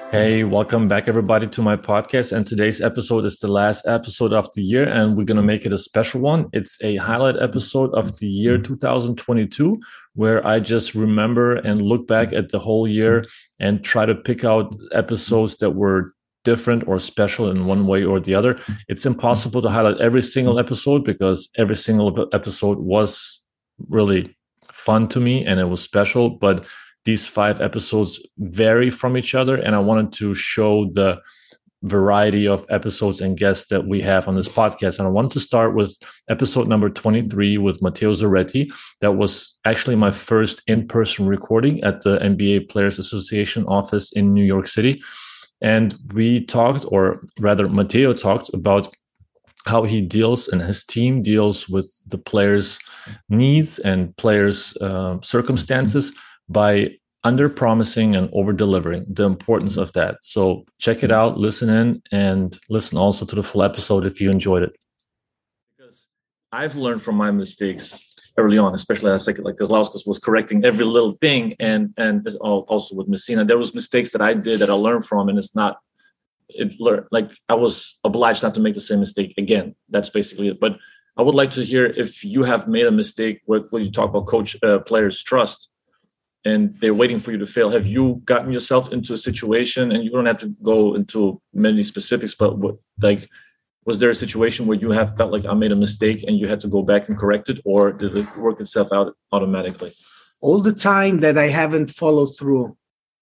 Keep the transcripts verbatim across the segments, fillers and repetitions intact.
Hey, welcome back, everybody, to my podcast. And today's episode is the last episode of the year, and we're going to make it a special one. It's a highlight episode of the year two thousand twenty-two, where I just remember and look back at the whole year and try to pick out episodes that were different or special in one way or the other. It's impossible to highlight every single episode because every single episode was really fun to me and it was special. But these five episodes vary from each other, and I wanted to show the variety of episodes and guests that we have on this podcast. And I wanted to start with episode number twenty-three with Matteo Zureti. That was actually my first in-person recording at the N B A Players Association office in New York City. And we talked, or rather Matteo talked about how he deals and his team deals with the players' needs and players' uh, circumstances by under-promising and over-delivering, the importance of that. So check it out, listen in, and listen also to the full episode if you enjoyed it. Because I've learned from my mistakes early on, especially as like Kazlauskas was correcting every little thing, and and also with Messina, there was mistakes that I did that I learned from, and it's not, it learned, like I was obliged not to make the same mistake again. That's basically it. But I would like to hear if you have made a mistake where, where you talk about coach uh, players' trust, and they're waiting for you to fail. Have you gotten yourself into a situation, and you don't have to go into many specifics, but what, like, was there a situation where you have felt like I made a mistake and you had to go back and correct it, or did it work itself out automatically? All the time that I haven't followed through.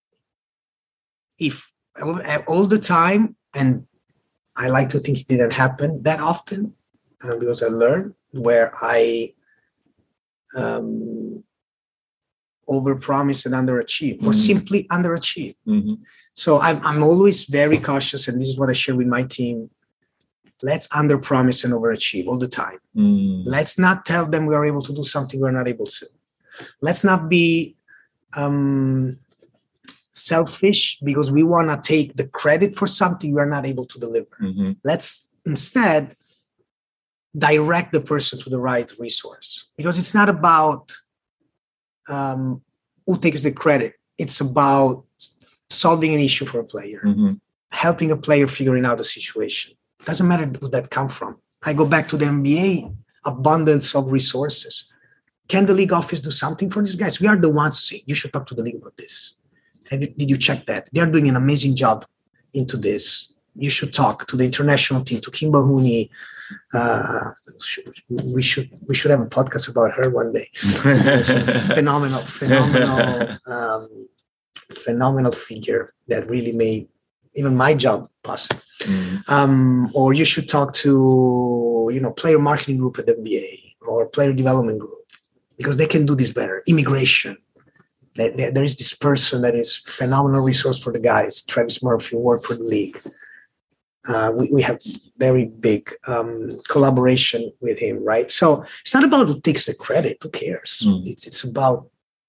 If all the time, and I like to think it didn't happen that often, uh, because I learned where I um, overpromise and underachieve, or mm-hmm. simply underachieve. Mm-hmm. So I'm I'm always very cautious, and this is what I share with my team. Let's underpromise and overachieve all the time. Mm. Let's not tell them we are able to do something we're not able to. Let's not be um, selfish because we want to take the credit for something we are not able to deliver. Mm-hmm. Let's instead direct the person to the right resource, because it's not about Um, who takes the credit. It's about solving an issue for a player, mm-hmm. helping a player figuring out the situation. Doesn't matter who that come from. I go back to the N B A, abundance of resources. Can the league office do something for these guys? We are the ones who say, you should talk to the league about this. Have you, did you check that? They're doing an amazing job into this. You should talk to the international team, to Kim Bahuni. Uh, we should we should have a podcast about her one day. She's a phenomenal, phenomenal, um, phenomenal figure that really made even my job possible. Mm-hmm. Um, or you should talk to, you know, player marketing group at the N B A or player development group, because they can do this better. Immigration. There, there, there is this person that is phenomenal resource for the guys. Travis Murphy worked for the league. Uh, we, we have very big um, collaboration with him, right? So it's not about who takes the credit. Who cares? Mm. It's it's about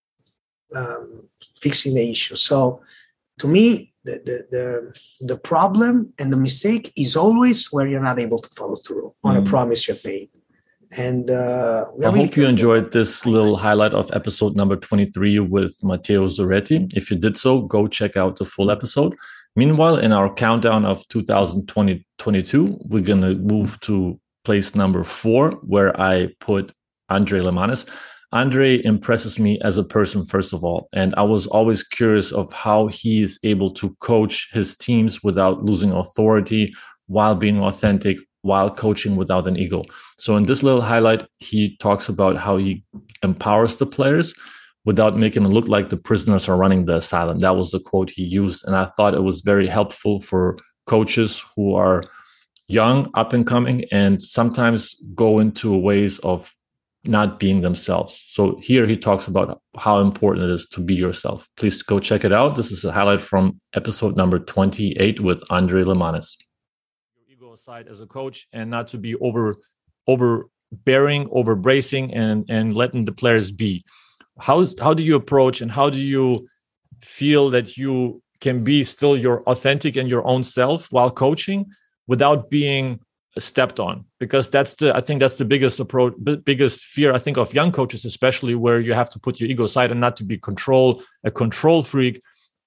um, fixing the issue. So to me, the, the the the problem and the mistake is always where you're not able to follow through on mm. a promise you've made. And uh, I really hope you enjoyed this little highlight of episode number twenty-three with Matteo Zureti. If you did so, go check out the full episode. Meanwhile, in our countdown of two thousand twenty-two, we're going to move to place number four, where I put Andre Lemanis. Andre impresses me as a person, first of all, and I was always curious of how he is able to coach his teams without losing authority, while being authentic, while coaching without an ego. So in this little highlight, he talks about how he empowers the players without making it look like the prisoners are running the asylum. That was the quote he used. And I thought it was very helpful for coaches who are young, up and coming, and sometimes go into ways of not being themselves. So here he talks about how important it is to be yourself. Please go check it out. This is a highlight from episode number twenty-eight with Andre Lemanis. Your ego aside as a coach, and not to be over, overbearing, over bracing, and, and letting the players be. How how do you approach, and how do you feel that you can be still your authentic and your own self while coaching without being stepped on? Because that's the I think that's the biggest approach, biggest fear I think of young coaches, especially, where you have to put your ego aside and not to be control a control freak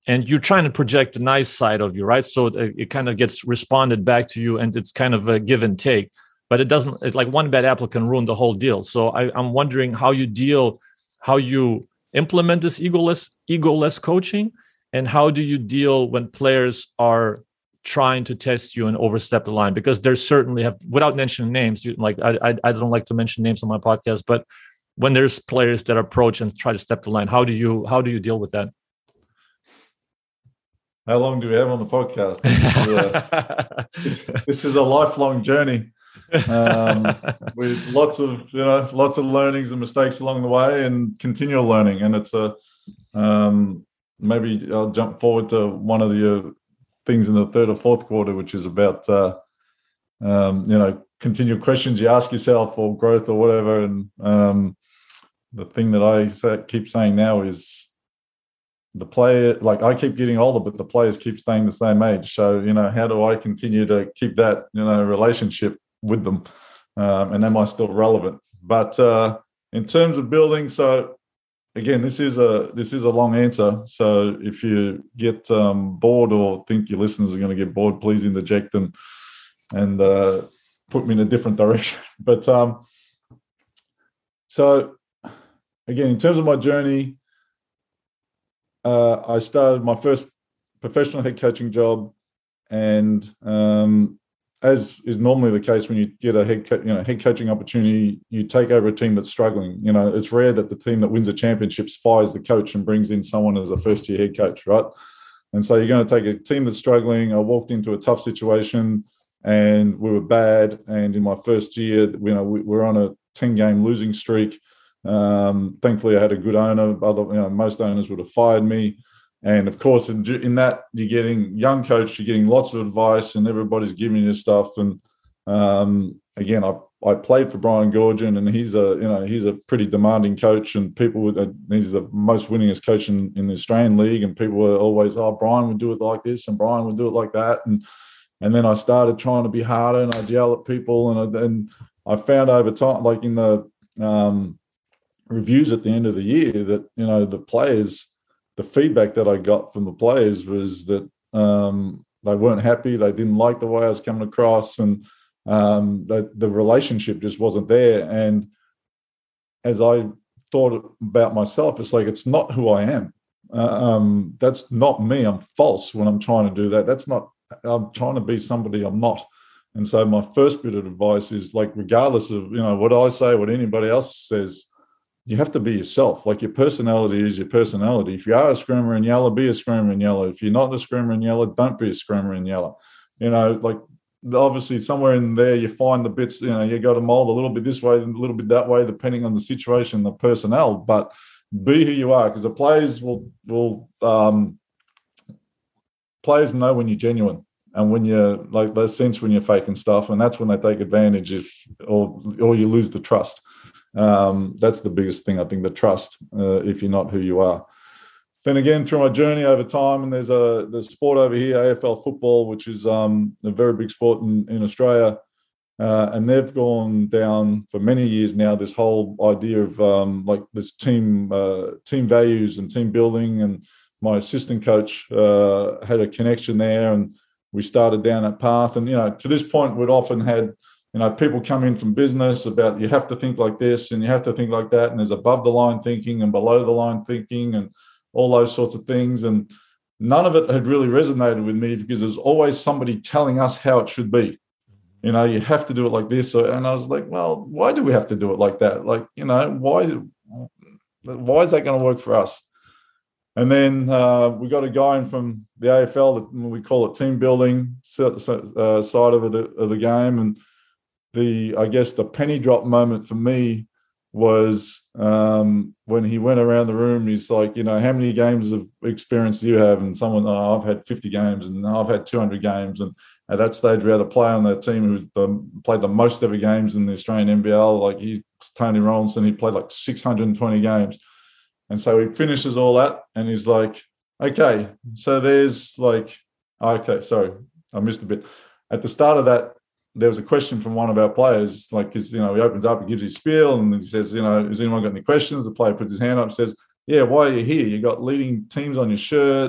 and you're trying to project the nice side of you, right? So it, it kind of gets responded back to you, and it's kind of a give and take. But it doesn't. It's like one bad apple can ruin the whole deal. So I, I'm wondering how you deal, how you implement this egoless, egoless coaching, and how do you deal when players are trying to test you and overstep the line? Because there's certainly have, without mentioning names, you, like I, I, I don't like to mention names on my podcast, but when there's players that approach and try to step the line, how do you how do you deal with that? How long do we have on the podcast? This is a, this, this is a lifelong journey. um, with lots of you know lots of learnings and mistakes along the way, and continual learning. And it's a um, maybe I'll jump forward to one of the uh, things in the third or fourth quarter, which is about uh, um, you know continual questions you ask yourself, or growth, or whatever. And um, the thing that I say, keep saying now is the player, like I keep getting older, but the players keep staying the same age. So you know, how do I continue to keep that you know relationship with them, um, and am I still relevant? But uh, in terms of building, so again, this is a this is a long answer. So if you get um, bored or think your listeners are going to get bored, please interject and and uh, put me in a different direction. But um, so again, in terms of my journey, uh, I started my first professional head coaching job, and um, as is normally the case when you get a head, co- you know, head coaching opportunity, you take over a team that's struggling. You know, it's rare that the team that wins the championships fires the coach and brings in someone as a first-year head coach, right? And so you're going to take a team that's struggling. I walked into a tough situation, and we were bad. And in my first year, you know, we were on a ten-game losing streak. Um, thankfully, I had a good owner. Other, you know, most owners would have fired me. And of course, in, in that, you're getting young coach, you're getting lots of advice, and everybody's giving you stuff. And um, again, I, I played for Brian Goorjian, and he's a you know he's a pretty demanding coach, and people with a, he's the most winningest coach in, in the Australian League, and people were always, oh, Brian would do it like this, and Brian would do it like that, and and then I started trying to be harder, and I'd yell at people, and I, and I found over time, like in the um, reviews at the end of the year, that you know the players. The feedback that I got from the players was that um, they weren't happy. They didn't like the way I was coming across, and um, that the relationship just wasn't there. And as I thought about myself, it's like, it's not who I am. Uh, um, that's not me. I'm false when I'm trying to do that. That's not, I'm trying to be somebody I'm not. And so my first bit of advice is, like, regardless of, you know, what I say, what anybody else says, you have to be yourself. Like, your personality is your personality. If you are a screamer in yellow, be a screamer in yellow. If you're not a screamer in yellow, don't be a screamer in yellow. You know, like, obviously somewhere in there you find the bits, you know, you got to mold a little bit this way, a little bit that way, depending on the situation, the personnel. But be who you are, because the players will, will um, players know when you're genuine. And when you're like, they sense when you're faking stuff, and that's when they take advantage if, or or you lose the trust. Um, that's the biggest thing, I think, the trust, uh, if you're not who you are. Then again, through my journey over time, and there's a there's sport over here, A F L football, which is um, a very big sport in, in Australia. Uh, and they've gone down for many years now, this whole idea of um, like this team uh, team values and team building. And my assistant coach uh, had a connection there, and we started down that path. And, you know, to this point, we'd often had, you know, people come in from business about, you have to think like this and you have to think like that. And there's above the line thinking and below the line thinking and all those sorts of things. And none of it had really resonated with me, because there's always somebody telling us how it should be. You know, you have to do it like this. And I was like, well, why do we have to do it like that? Like, you know, why, why is that going to work for us? And then uh, we got a guy in from the A F L, that we call it team building uh, side of the, of the game. And the, I guess the penny drop moment for me was um, when he went around the room. He's like, you know, how many games of experience do you have? And someone, oh, I've had fifty games, and I've had two hundred games. And at that stage, we had a player on that team who the, played the most ever games in the Australian N B L. Like, he, Tony Rollinson, he played like six hundred twenty games. And so he finishes all that, and he's like, okay, so there's like, okay, sorry, I missed a bit. At the start of that, there was a question from one of our players, like, because, you know, he opens up, he gives his spiel, and he says, you know, has anyone got any questions? The player puts his hand up and says, yeah, why are you here? You got leading teams on your shirt.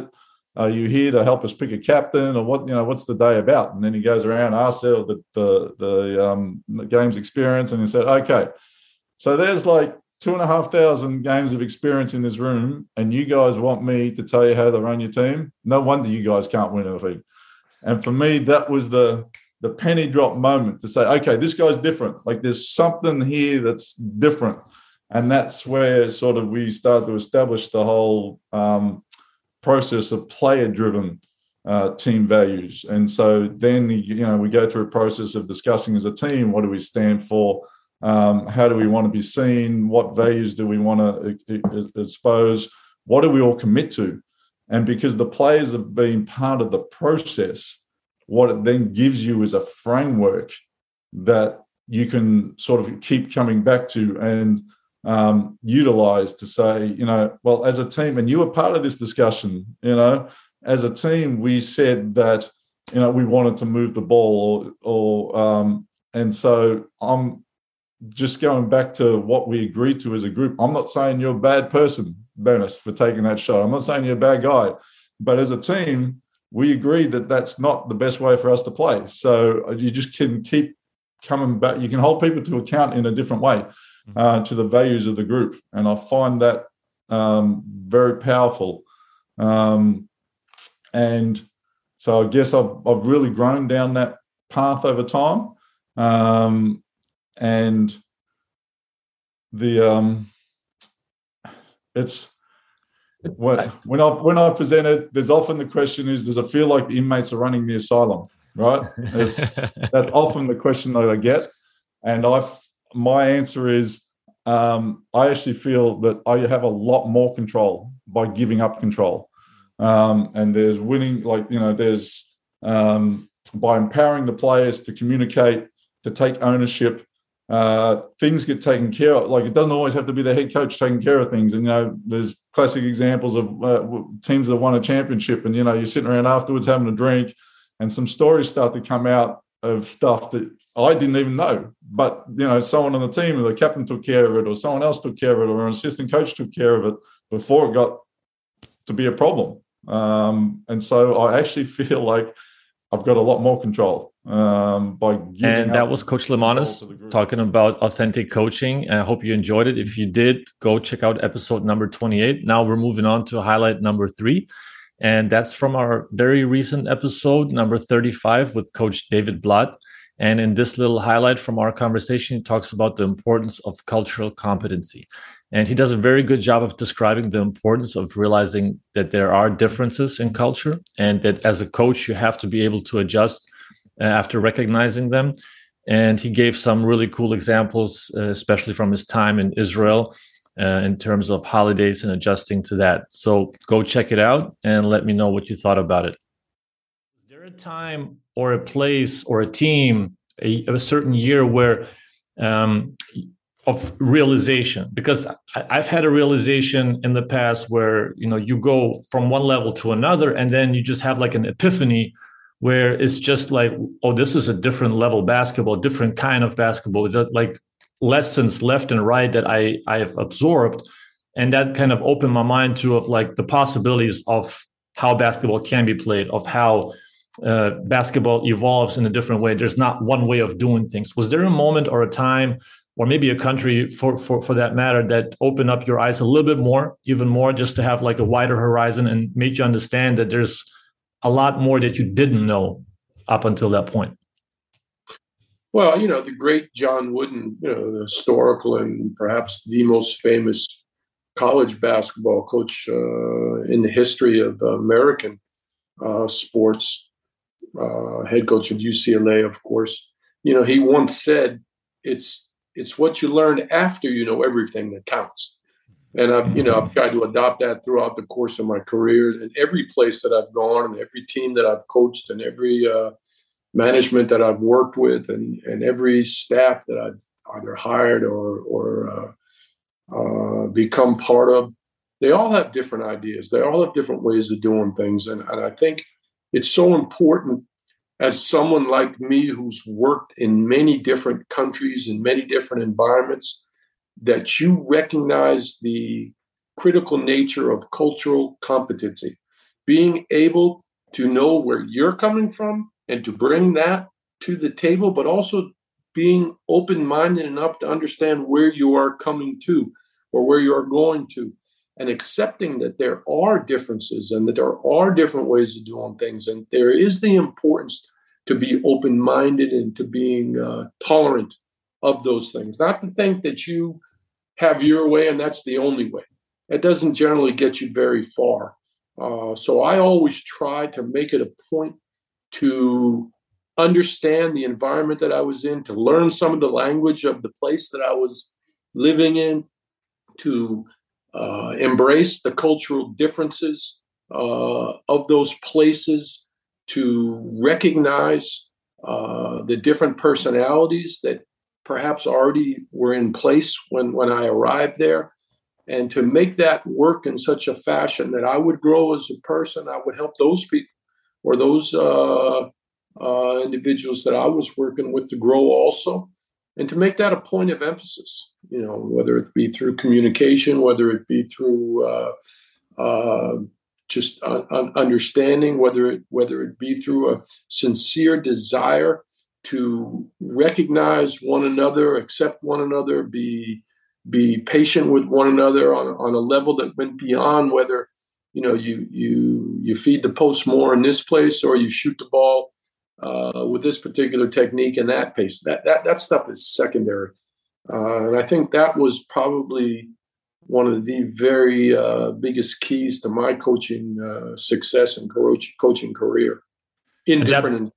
are you here to help us pick a captain, or what? You know, what's the day about? And then he goes around, asks the the the, um, the game's experience, and he said, okay, so there's like two and a half thousand games of experience in this room, and you guys want me to tell you how to run your team? No wonder you guys can't win anything. And for me, that was the the penny drop moment to say, okay, this guy's different. Like there's something here that's different, and that's where sort of we started to establish the whole Um, process of player-driven uh, team values. And so then, you know, we go through a process of discussing as a team, what do we stand for? Um, how do we want to be seen? What values do we want to expose? What do we all commit to? And because the players have been part of the process, what it then gives you is a framework that you can sort of keep coming back to and um, utilize to say, you know, well, as a team, and you were part of this discussion, you know, as a team, we said that, you know, we wanted to move the ball or, or um, and so I'm just going back to what we agreed to as a group. I'm not saying you're a bad person, Bernis, for taking that shot. I'm not saying you're a bad guy, but as a team, we agreed that that's not the best way for us to play. So you just can keep coming back. You can hold people to account in a different way. Uh, to the values of the group. And I find that um, very powerful. Um, and so I guess I've, I've really grown down that path over time. Um, and the um, it's when, when I when I present it, there's often the question is, does it feel like the inmates are running the asylum, right? It's, that's often the question that I get. And I've my answer is um, I actually feel that I have a lot more control by giving up control. Um, and there's winning, like, you know, there's um, by empowering the players to communicate, to take ownership, uh, things get taken care of. Like, it doesn't always have to be the head coach taking care of things. And, you know, there's classic examples of uh, teams that won a championship and, you know, you're sitting around afterwards having a drink and some stories start to come out of stuff that I didn't even know, but, you know, someone on the team, or the captain took care of it, or someone else took care of it, or an assistant coach took care of it before it got to be a problem. Um, and so I actually feel like I've got a lot more control um, by giving And that was Coach Lemanis talking about authentic coaching. I hope you enjoyed it. If you did, go check out episode number twenty-eight. Now we're moving on to highlight number three. And that's from our very recent episode, number thirty-five, with Coach David Blatt. And in this little highlight from our conversation, he talks about the importance of cultural competency. And he does a very good job of describing the importance of realizing that there are differences in culture, and that as a coach, you have to be able to adjust uh, after recognizing them. And he gave some really cool examples, uh, especially from his time in Israel, uh, in terms of holidays and adjusting to that. So go check it out and let me know what you thought about it. Is there a time or a place or a team, a, a certain year where um, of realization? Because I, I've had a realization in the past where, you know, you go from one level to another, and then you just have like an epiphany where it's just like, oh, this is a different level basketball, different kind of basketball. It's like lessons left and right that I I've absorbed, and that kind of opened my mind to of like the possibilities of how basketball can be played, of how uh, basketball evolves in a different way. There's not one way of doing things. Was there a moment or a time, or maybe a country for, for, for that matter, that opened up your eyes a little bit more, even more, just to have like a wider horizon and made you understand that there's a lot more that you didn't know up until that point? Well, you know, the great John Wooden, you know, the historical and perhaps the most famous college basketball coach uh, in the history of uh, American uh, sports, uh, head coach of U C L A, of course. You know, he once said, it's it's what you learn after you know everything that counts. And I've, you know, I've tried to adopt that throughout the course of my career. And every place that I've gone, and every team that I've coached, and every uh, management that I've worked with, and, and every staff that I've either hired or or uh, uh, become part of, they all have different ideas. They all have different ways of doing things. And, and I think it's so important, as someone like me who's worked in many different countries, in many different environments, that you recognize the critical nature of cultural competency. being able to know where you're coming from and to bring that to the table, but also being open-minded enough to understand where you are coming to or where you are going to, and accepting that there are differences and that there are different ways of doing things. And there is the importance to be open-minded and to being uh, tolerant of those things. Not to think that you have your way and that's the only way. It doesn't generally get you very far. Uh, so I always try to make it a point to understand the environment that I was in, to learn some of the language of the place that I was living in, to uh, embrace the cultural differences uh, of those places, to recognize uh, the different personalities that perhaps already were in place when, when I arrived there, and to make that work in such a fashion that I would grow as a person. I would help those people or those uh, uh, individuals that I was working with to grow also, and to make that a point of emphasis, you know, whether it be through communication, whether it be through uh, uh, just un- un- understanding, whether it, whether it be through a sincere desire to recognize one another, accept one another, be be patient with one another on, on a level that went beyond whether, you know, you you you feed the post more in this place or you shoot the ball uh, with this particular technique and that pace. That that that stuff is secondary, uh, and I think that was probably one of the very uh, biggest keys to my coaching uh, success and coach, coaching career in Adapt- different.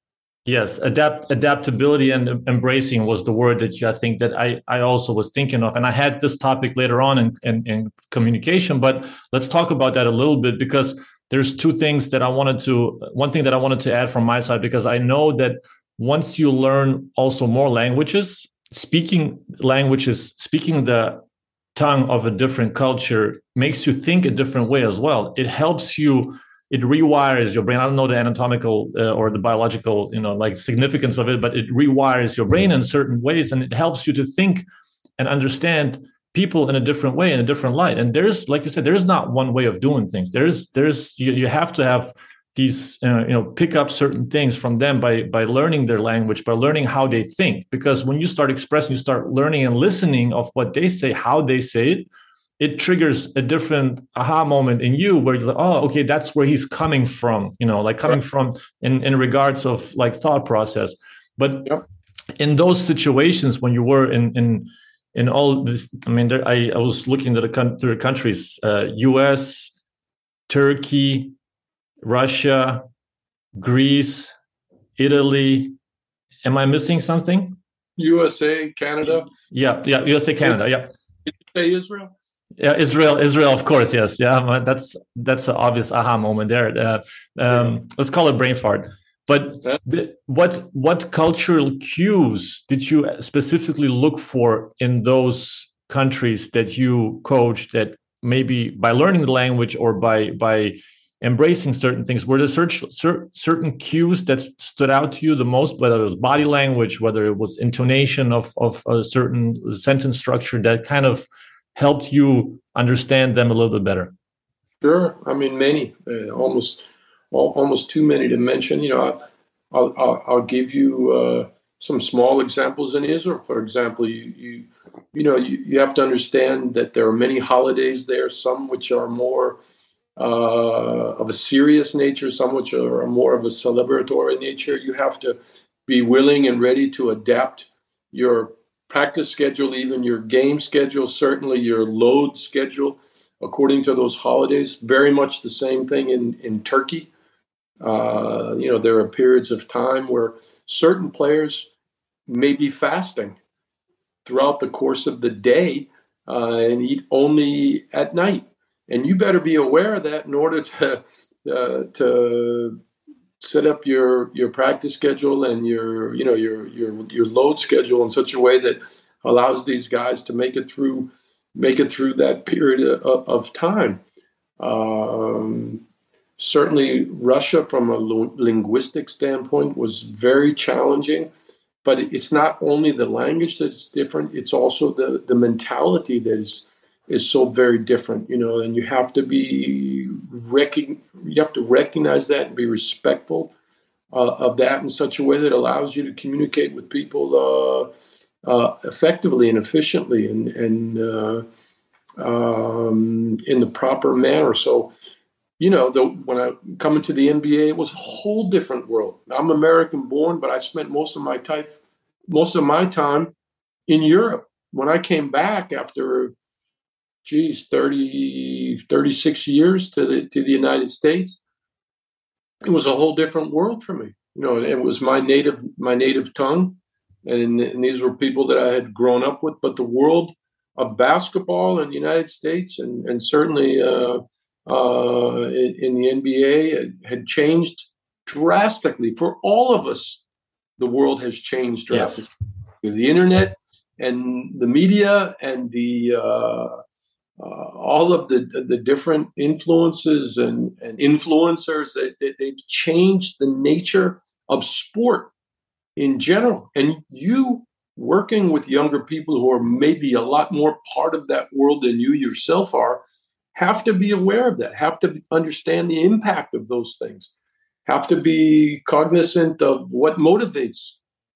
Yes, adapt adaptability and embracing was the word that you, I think that I, I also was thinking of. And I had this topic later on in, in, in communication, but let's talk about that a little bit, because there's two things that I wanted to, one thing that I wanted to add from my side, because I know that once you learn also more languages, speaking languages, speaking the tongue of a different culture makes you think a different way as well. It helps you. It rewires your brain. I don't know the anatomical uh, or the biological, you know, like significance of it, but it rewires your brain in certain ways, and it helps you to think and understand people in a different way, in a different light. And there's, like you said, there's not one way of doing things. There's, there's, you, you have to have these, uh, you know, pick up certain things from them by by learning their language, by learning how they think. Because when you start expressing, you start learning and listening of what they say, how they say it. It triggers a different aha moment in you where you're like, oh, okay, that's where he's coming from, you know, like coming from in, in regards of like thought process. But yep. In those situations when you were in in in all this, I mean, there, I, I was looking at the, the countries, uh, U S, Turkey, Russia, Greece, Italy. Am I missing something? U S A, Canada. Yeah, yeah, U S A, Canada, yeah. Did you say Israel? Yeah, Israel, Israel, of course, yes, yeah. That's that's an obvious aha moment there. Uh, um, yeah. Let's call it brain fart. But the, what what cultural cues did you specifically look for in those countries that you coached? That maybe by learning the language or by by embracing certain things, were there certain certain cues that stood out to you the most? Whether it was body language, whether it was intonation of of a certain sentence structure that kind of helped you understand them a little bit better? Sure. I mean, many, uh, almost, almost too many to mention. You know, I'll, I'll, I'll give you uh, some small examples in Israel. For example, you, you, you know, you, you have to understand that there are many holidays there, some which are more uh, of a serious nature, some which are more of a celebratory nature. You have to be willing and ready to adapt your practice schedule, even your game schedule, certainly your load schedule, according to those holidays. Very much the same thing in, in Turkey. Uh, you know, there are periods of time where certain players may be fasting throughout the course of the day uh, and eat only at night. And you better be aware of that in order to uh, to set up your your practice schedule and your you know your your your load schedule in such a way that allows these guys to make it through make it through that period of, of time. Um, certainly, Russia, from a lo- linguistic standpoint, was very challenging. But it's not only the language that's different; it's also the the mentality that is is so very different, you know, and you have to be rec- you have to recognize that and be respectful uh, of that in such a way that allows you to communicate with people uh, uh, effectively and efficiently and and uh, um, in the proper manner. So, you know, the, when I come into the N B A, it was a whole different world. I'm American born, but I spent most of my time, most of my time in Europe. When I came back after, geez, thirty, thirty-six years to the to the United States, it was a whole different world for me. You know, it was my native my native tongue, and, and these were people that I had grown up with. But the world of basketball in the United States, and and certainly uh, uh, in, in the N B A, had changed drastically for all of us. The world has changed drastically. Yes. The internet and the media and the uh, uh, all of the the different influences and, and influencers, they, they, they've changed the nature of sport in general. And you working with younger people who are maybe a lot more part of that world than you yourself are, have to be aware of that, have to understand the impact of those things, have to be cognizant of what motivates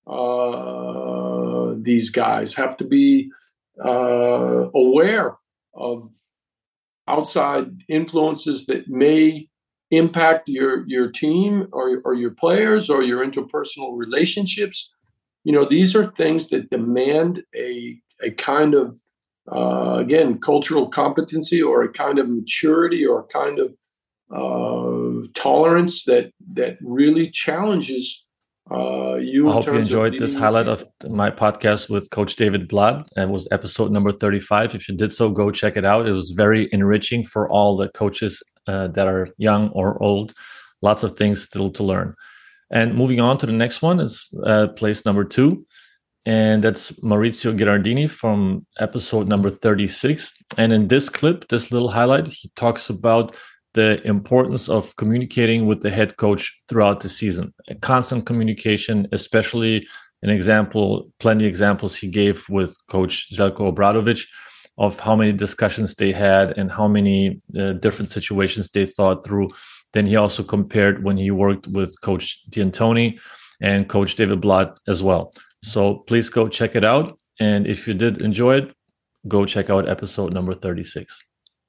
uh, these guys, have to be uh, aware of outside influences that may impact your your team or, or your players or your interpersonal relationships. You know, these are things that demand a a kind of uh, again cultural competency or a kind of maturity or a kind of uh, tolerance that that really challenges uh, you. I in hope you terms enjoyed of this leading highlight your of my podcast with Coach David Blatt. It was episode number thirty-five. If you did so, go check it out. It was very enriching for all the coaches uh, that are young or old. Lots of things still to learn. And moving on to the next one is uh, place number two. And that's Maurizio Girardini from episode number thirty-six. And in this clip, this little highlight, he talks about the importance of communicating with the head coach throughout the season. A constant communication, especially an example, plenty of examples he gave with Coach Željko Obradović of how many discussions they had and how many uh, different situations they thought through. Then he also compared when he worked with Coach D'Antoni and Coach David Blatt as well. So please go check it out. And if you did enjoy it, go check out episode number thirty-six.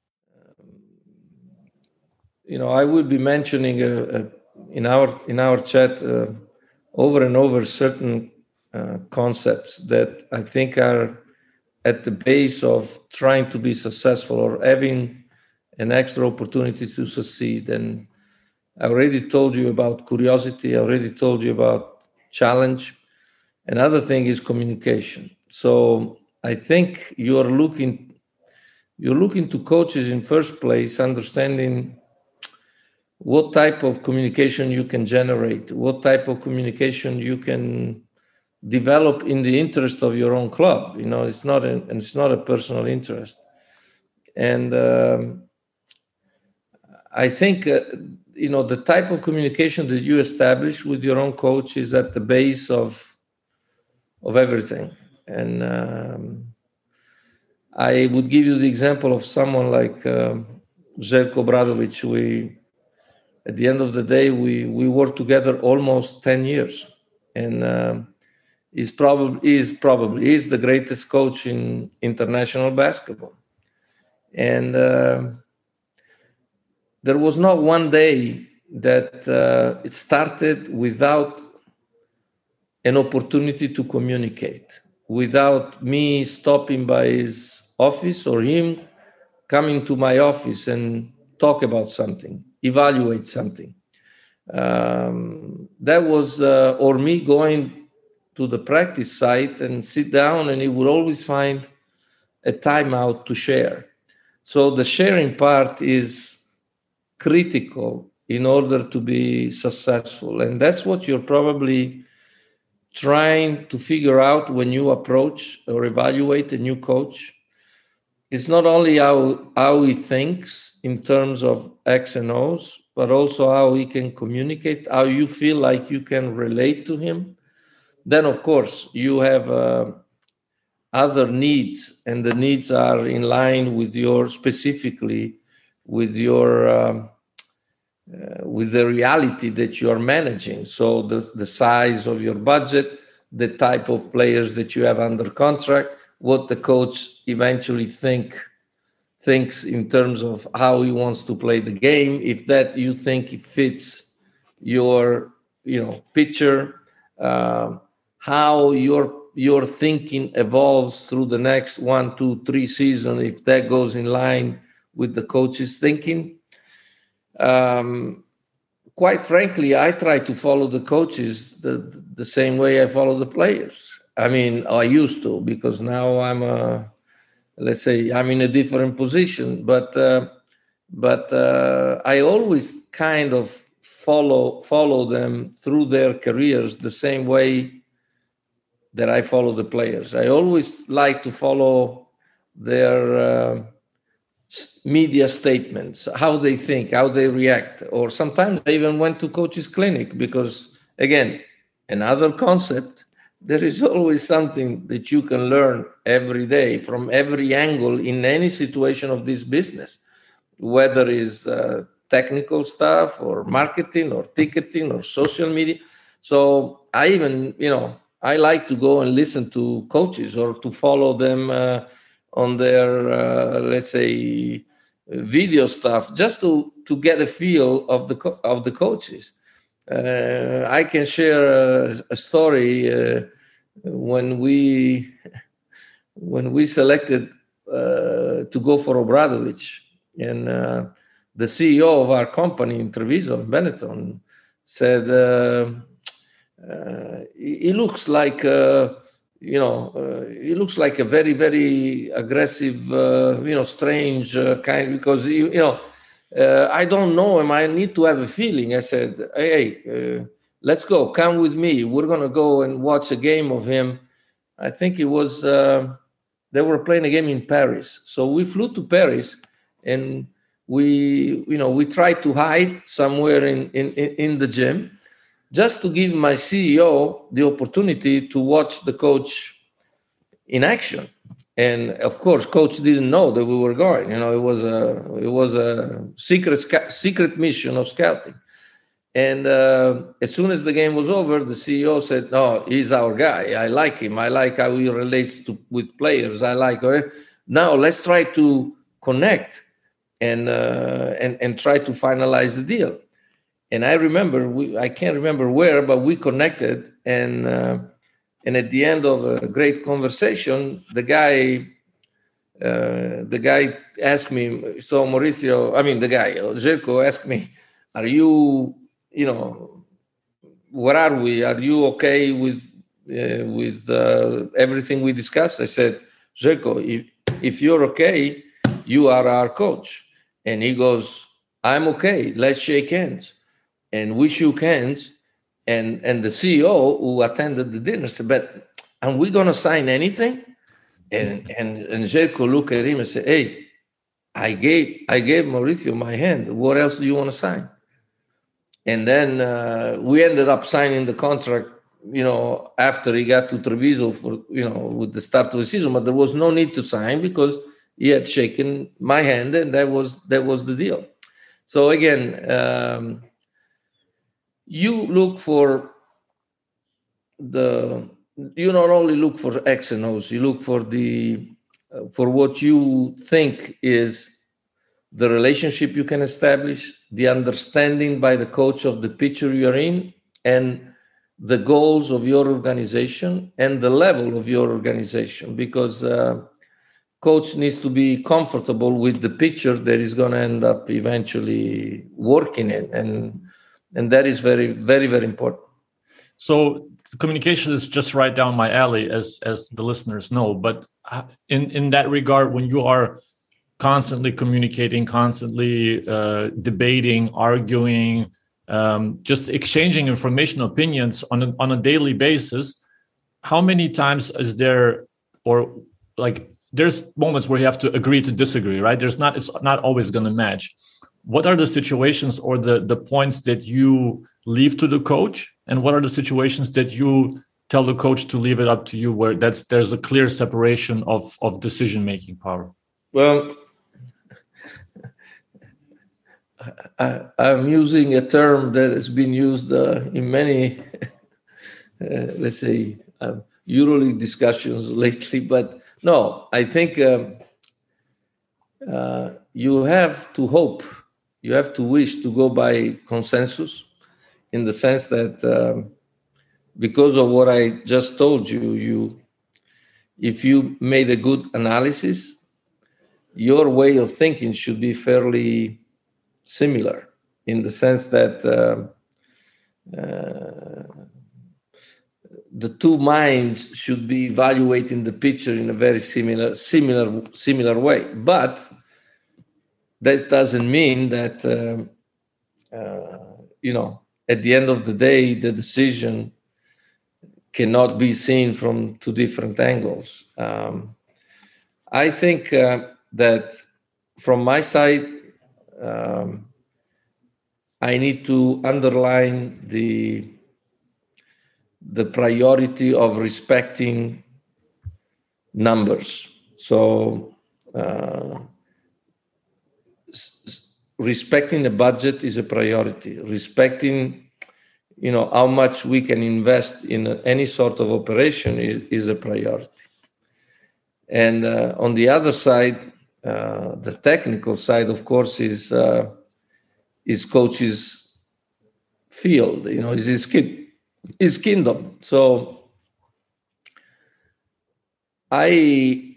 You know, I would be mentioning uh, uh, in our in our chat uh, over and over certain uh, concepts that I think are at the base of trying to be successful or having an extra opportunity to succeed. And I already told you about curiosity. I already told you about challenge. Another thing is communication. So I think you are looking you're looking to coaches in first place, understanding what type of communication you can generate, what type of communication you can develop in the interest of your own club. You know, it's not an, it's not a personal interest. And um, I think, uh, you know, the type of communication that you establish with your own coach is at the base of, of everything. And um, I would give you the example of someone like um, Željko Obradović. We, At the end of the day, we, we worked together almost ten years, and um, he's probably is probably is the greatest coach in international basketball. And uh, there was not one day that uh, it started without an opportunity to communicate, without me stopping by his office or him coming to my office and talk about something, evaluate something. Um, that was, uh, or me going to the practice site and sit down, and he would always find a timeout to share. So the sharing part is critical in order to be successful. And that's what you're probably trying to figure out when you approach or evaluate a new coach. It's not only how, how he thinks in terms of X and O's, but also how he can communicate, how you feel like you can relate to him. Then, of course, you have uh, other needs, and the needs are in line with your specifically with your um, uh, with the reality that you are managing. So the the size of your budget, the type of players that you have under contract, what the coach eventually think thinks in terms of how he wants to play the game, if that you think it fits your you know picture, uh, how your your thinking evolves through the next one, two, three season, if that goes in line with the coach's thinking. Um, quite frankly, I try to follow the coaches the, the same way I follow the players. I mean, I used to, because now I'm a, let's say I'm in a different position, but uh, but uh, I always kind of follow follow them through their careers the same way that I follow the players. I always like to follow their uh, media statements, how they think, how they react, or sometimes I even went to coach's clinic because, again, another concept, there is always something that you can learn every day from every angle in any situation of this business, whether it's uh, technical stuff or marketing or ticketing or social media. So I even, you know, I like to go and listen to coaches or to follow them uh, on their, uh, let's say, video stuff, just to, to get a feel of the co- of the coaches. Uh, I can share a, a story uh, when we when we selected uh, to go for Obradovic, and uh, the C E O of our company in Treviso, Benetton, said, uh, uh, he looks like, uh, you know, uh, he looks like a very, very aggressive, uh, you know, strange uh, kind, because, you, you know, uh, I don't know him. I need to have a feeling. I said, hey, uh, let's go. Come with me. We're going to go and watch a game of him. I think it was, uh, they were playing a game in Paris. So we flew to Paris, and we, you know, we tried to hide somewhere in, in, in the gym, just to give my C E O the opportunity to watch the coach in action. And of course, coach didn't know that we were going. You know, it was a it was a secret secret mission of scouting. And uh, as soon as the game was over, the C E O said, "No, he's our guy. I like him. I like how he relates to with players. I like her. Now let's try to connect and uh, and and try to finalize the deal." And I remember, we, I can't remember where, but we connected. And uh, and at the end of a great conversation, the guy, uh, the guy asked me, so Mauricio, I mean, the guy, Željko asked me, are you, you know, where are we? Are you okay with uh, with uh, everything we discussed? I said, Željko, if, if you're okay, you are our coach. And he goes, I'm okay, let's shake hands. And we shook hands, and, and the C E O who attended the dinner said, but are we going to sign anything? And and and Željko looked at him and said, hey, I gave I gave Mauricio my hand. What else do you want to sign? And then uh, we ended up signing the contract, you know, after he got to Treviso for, you know, with the start of the season. But there was no need to sign because he had shaken my hand, and that was that was the deal. So again, um, you look for the, you not only look for X and O's, you look for the, uh, for what you think is the relationship you can establish, the understanding by the coach of the picture you're in, and the goals of your organization and the level of your organization, because uh, coach needs to be comfortable with the picture that is going to end up eventually working in. And And that is very, very, very important. So communication is just right down my alley, as as the listeners know. But in, in that regard, when you are constantly communicating, constantly uh, debating, arguing, um, just exchanging information, opinions on a, on a daily basis, how many times is there, or like there's moments where you have to agree to disagree, right? There's not, it's not always going to match. What are the situations or the, the points that you leave to the coach? And what are the situations that you tell the coach to leave it up to you, where that's there's a clear separation of of decision making power? Well, I, I'm using a term that has been used uh, in many, uh, let's say, uh, EuroLeague discussions lately. But no, I think um, uh, you have to hope, you have to wish to go by consensus, in the sense that um, because of what I just told you, you, if you made a good analysis, your way of thinking should be fairly similar, in the sense that uh, uh, the two minds should be evaluating the picture in a very similar, similar, similar way. But that doesn't mean that uh, uh, you know, at the end of the day, the decision cannot be seen from two different angles. Um, I think uh, that from my side, um, I need to underline the the priority of respecting numbers. So uh, s- respecting the budget is a priority. Respecting, you know, how much we can invest in any sort of operation is, is a priority. And uh, on the other side, uh, the technical side, of course, is uh, is coach's field. You know, is his kid, his kingdom. So I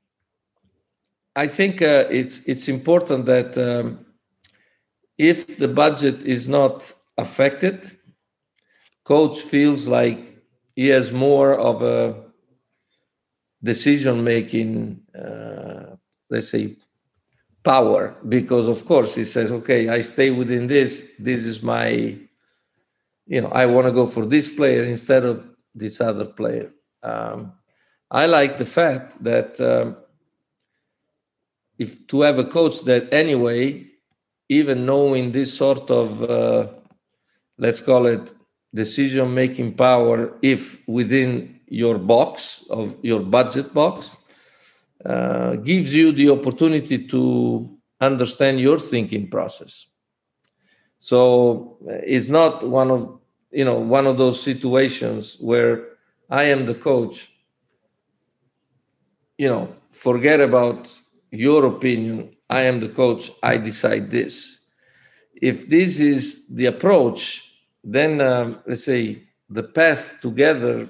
I think uh, it's it's important that um, if the budget is not affected, coach feels like he has more of a decision-making, uh, let's say, power, because of course he says, okay, I stay within this, this is my, you know, I want to go for this player instead of this other player. Um, I like the fact that um, if to have a coach that anyway, even knowing this sort of, uh, let's call it decision-making power, if within your box of your budget box, uh, gives you the opportunity to understand your thinking process. So it's not one of, you know, one of those situations where I am the coach, you know, forget about your opinion. I am the coach. I decide this. If this is the approach, then um, let's say the path together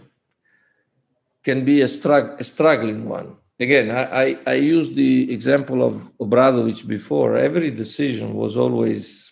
can be a, strugg- a struggling one. Again, I, I, I used the example of Obradović before. Every decision was always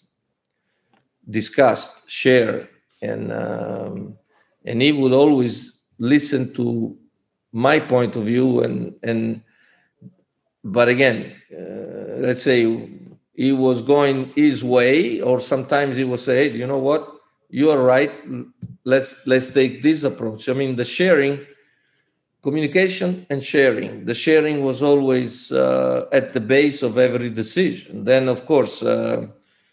discussed, shared, and um, and he would always listen to my point of view. And and but again, uh, let's say he was going his way, or sometimes he would say, "Hey, you know what? You are right. Let's let's take this approach." I mean, the sharing. Communication and sharing. The sharing was always uh, at the base of every decision. Then, of course, uh,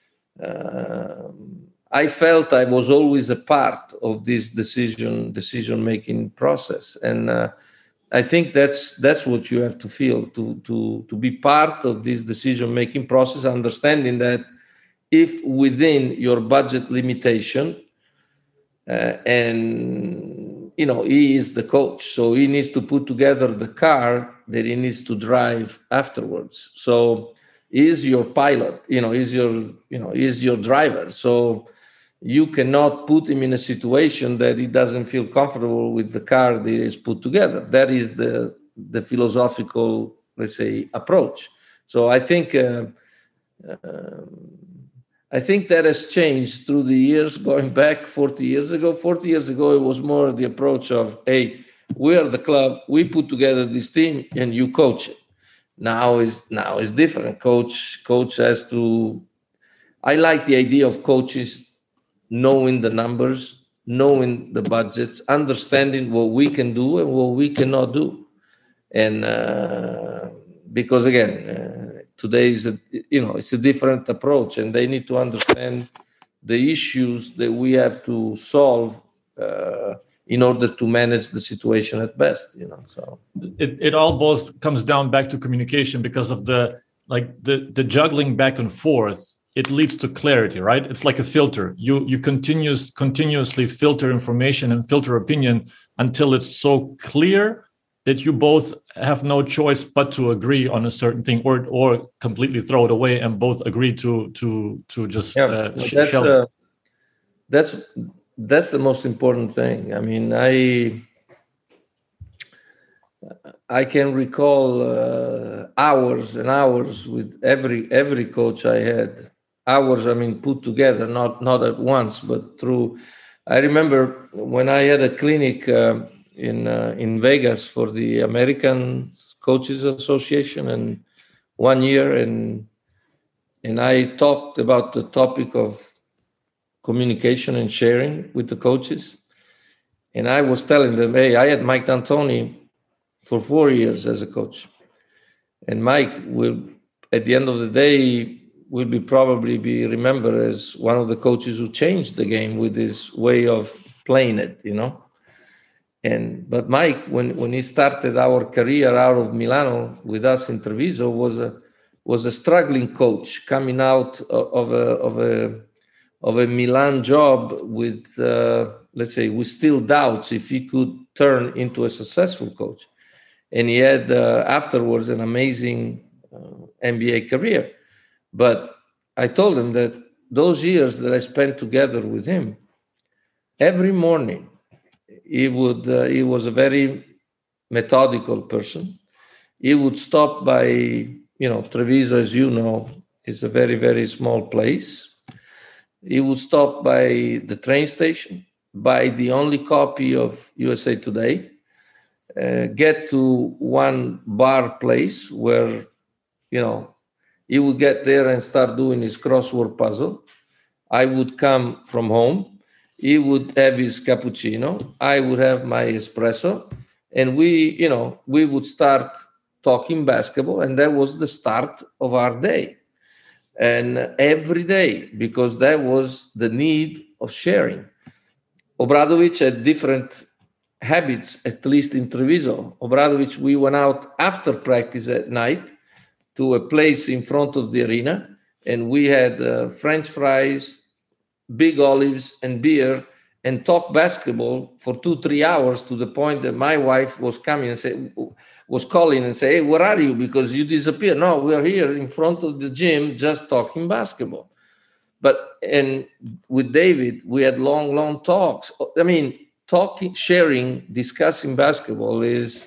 uh, I felt I was always a part of this decision decision making process, and uh, I think that's that's what you have to feel to to to be part of this decision making process, understanding that if within your budget limitation uh, and you know, he is the coach, so he needs to put together the car that he needs to drive afterwards. So he's your pilot, you know, he's your, you know, he's your driver. So you cannot put him in a situation that he doesn't feel comfortable with the car that is put together. That is the the philosophical, let's say, approach. So I think. Uh, uh, I think that has changed through the years, going back forty years ago. forty years ago, it was more the approach of, hey, we are the club, we put together this team and you coach it. Now is now is different. Coach, coach has to, I like the idea of coaches knowing the numbers, knowing the budgets, understanding what we can do and what we cannot do. And uh, because again, uh, today is a, you know, it's a different approach, and they need to understand the issues that we have to solve uh, in order to manage the situation at best, you know. So it, it all both comes down back to communication, because of the like the the juggling back and forth. It leads to clarity, right? It's like a filter. You you continuous continuously filter information and filter opinion until it's so clear that you both have no choice but to agree on a certain thing, or or completely throw it away and both agree to to to just yeah, uh, sh- that's shelve. uh, that's that's the most important thing. I mean, I I can recall uh, hours and hours with every every coach I had. Hours, I mean, put together, not not at once, but through. I remember when I had a clinic uh, in uh, in Vegas for the American Coaches Association, and one year, and and I talked about the topic of communication and sharing with the coaches, and I was telling them, hey, I had Mike D'Antoni for four years as a coach, and Mike will, at the end of the day, will be probably be remembered as one of the coaches who changed the game with his way of playing it, you know. And but Mike, when, when he started our career out of Milano with us in Treviso, was a was a struggling coach coming out of a of a of a Milan job with uh, let's say with still doubts if he could turn into a successful coach. And he had uh, afterwards an amazing uh, N B A career. But I told him that those years that I spent together with him, every morning, he would, uh, he was a very methodical person. He would stop by, you know, Treviso, as you know, is a very, very small place. He would stop by the train station, buy the only copy of U S A Today, uh, get to one bar place where, you know, he would get there and start doing his crossword puzzle. I would come from home. He would have his cappuccino. I would have my espresso. And we, you know, we would start talking basketball. And that was the start of our day. And every day, because that was the need of sharing. Obradovic had different habits, at least in Treviso. Obradovic, we went out after practice at night to a place in front of the arena, and we had uh, French fries, big olives, and beer, and talk basketball for two, three hours, to the point that my wife was coming and say, was calling and say, hey, where are you? Because you disappeared. No, we're here in front of the gym just talking basketball. But, and with David, we had long, long talks. I mean, talking, sharing, discussing basketball is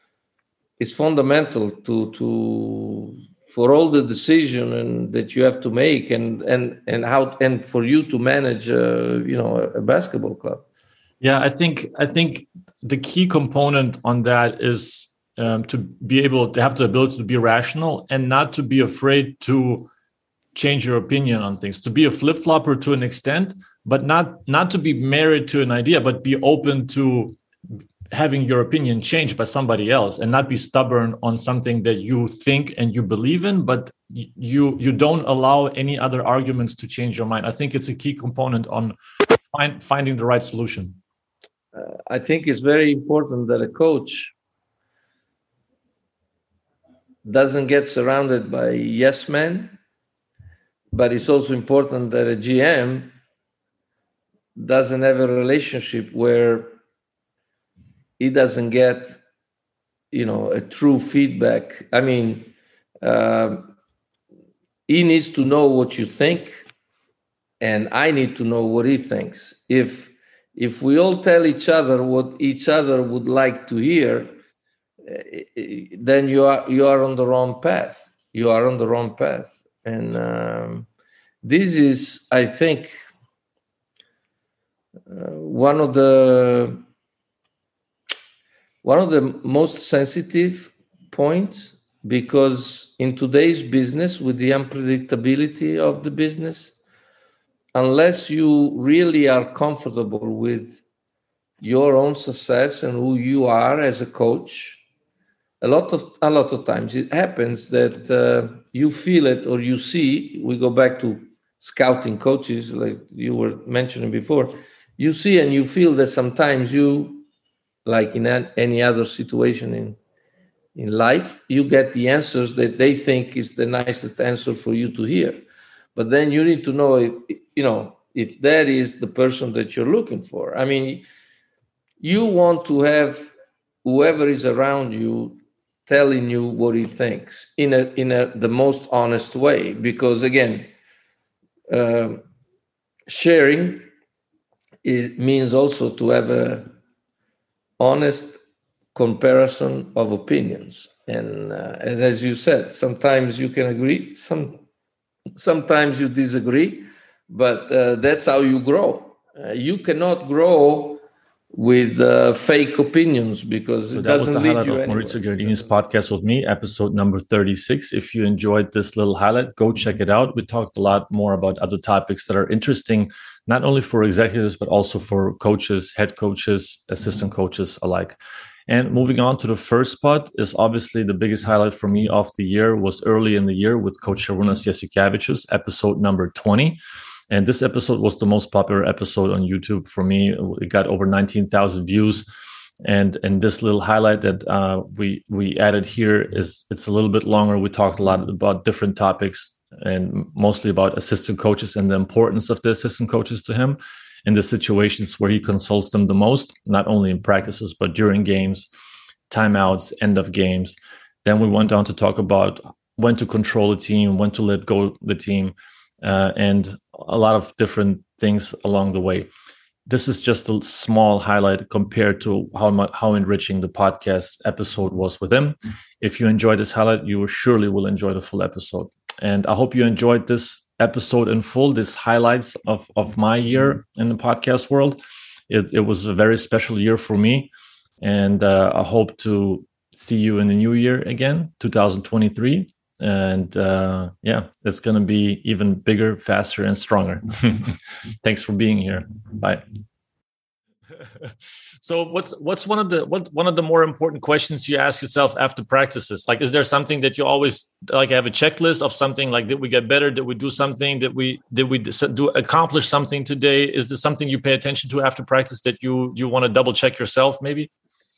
is fundamental to to for all the decision and that you have to make, and and and how and for you to manage uh, you know a basketball club. Yeah, I think I think the key component on that is um, to be able to have the ability to be rational and not to be afraid to change your opinion on things, to be a flip-flopper to an extent, but not not to be married to an idea, but be open to having your opinion changed by somebody else, and not be stubborn on something that you think and you believe in, but you you don't allow any other arguments to change your mind. I think it's a key component on find, finding the right solution. Uh, I think it's very important that a coach doesn't get surrounded by yes men, but it's also important that a G M doesn't have a relationship where he doesn't get, you know, a true feedback. I mean, uh, he needs to know what you think, and I need to know what he thinks. If if we all tell each other what each other would like to hear, then you are you are on the wrong path. You are on the wrong path, and um, this is, I think, uh, one of the One of the most sensitive points, because in today's business, with the unpredictability of the business, unless you really are comfortable with your own success and who you are as a coach, a lot of a lot of times it happens that uh, you feel it or you see. We go back to scouting coaches, like you were mentioning before. you see and you feel that sometimes you, like in any other situation in in life, you get the answers that they think is the nicest answer for you to hear. But then you need to know if, you know, if that is the person that you're looking for. I mean, you want to have whoever is around you telling you what he thinks in a in a the most honest way, because again, uh, sharing it means also to have a honest comparison of opinions, and, uh, and as you said, sometimes you can agree, some sometimes you disagree, but uh, that's how you grow. Uh, you cannot grow with uh, fake opinions, because so it that was doesn't the lead highlight you of anywhere. Maurizio Gherardini's podcast with me, episode number thirty-six. If you enjoyed this little highlight, go check it out. We talked a lot more about other topics that are interesting, not only for executives, but also for coaches, head coaches, assistant coaches alike. And moving on to the first spot is obviously the biggest highlight for me of the year was early in the year with Coach Šarūnas Jasikevičius, episode number twenty. And this episode was the most popular episode on YouTube for me. It got over nineteen thousand views. And and this little highlight that uh, we we added here is it's a little bit longer. We talked a lot about different topics and mostly about assistant coaches and the importance of the assistant coaches to him in the situations where he consults them the most, not only in practices, but during games, timeouts, end of games. Then we went on to talk about when to control a team, when to let go the team, uh, and a lot of different things along the way. This is just a small highlight compared to how much, how enriching the podcast episode was with him. If you enjoyed this highlight, you surely will enjoy the full episode. And I hope you enjoyed this episode in full, this highlights of, of my year in the podcast world. It, it was a very special year for me. And uh, I hope to see you in the new year again, two thousand twenty-three. And uh, yeah, it's going to be even bigger, faster, and stronger. Thanks for being here. Bye. So what's what's one of the what one of the more important questions you ask yourself after practices? Like, is there something that you always like have a checklist of something like, did we get better? Did we do something? Did we did we do accomplish something today? Is there something you pay attention to after practice that you you want to double check yourself? Maybe